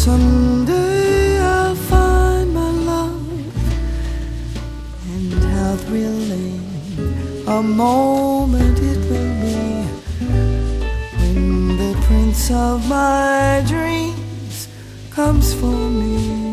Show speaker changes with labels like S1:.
S1: Someday I'll find my love, and how thrilling a moment it will be when the prince of my dreams comes for me.